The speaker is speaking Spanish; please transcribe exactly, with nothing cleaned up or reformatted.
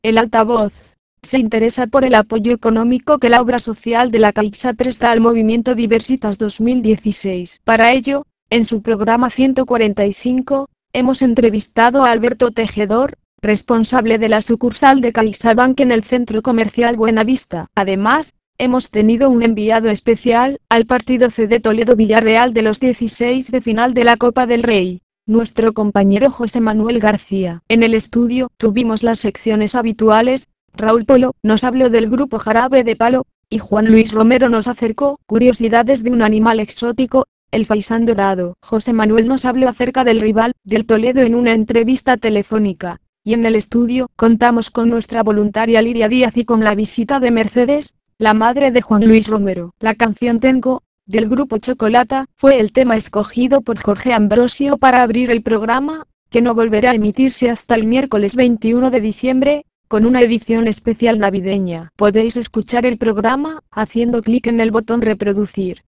El altavoz se interesa por el apoyo económico que la obra social de la Caixa presta al movimiento Diversitas dos mil dieciséis. Para ello, en su programa ciento cuarenta y cinco, hemos entrevistado a Alberto Tejedor, responsable de la sucursal de CaixaBank en el centro comercial Buenavista. Además, hemos tenido un enviado especial al partido C D Toledo Villarreal de los dieciséis de final de la Copa del Rey, nuestro compañero José Manuel García. En el estudio tuvimos las secciones habituales. Raúl Polo nos habló del grupo Jarabe de Palo, y Juan Luis Romero nos acercó curiosidades de un animal exótico, el faisán dorado. José Manuel nos habló acerca del rival del Toledo en una entrevista telefónica, y en el estudio contamos con nuestra voluntaria Lidia Díaz y con la visita de Mercedes, la madre de Juan Luis Romero. La canción Tengo, del grupo Chocolata, fue el tema escogido por Jorge Ambrosio para abrir el programa, que no volverá a emitirse hasta el miércoles veintiuno de diciembre, con una edición especial navideña. Podéis escuchar el programa haciendo clic en el botón reproducir.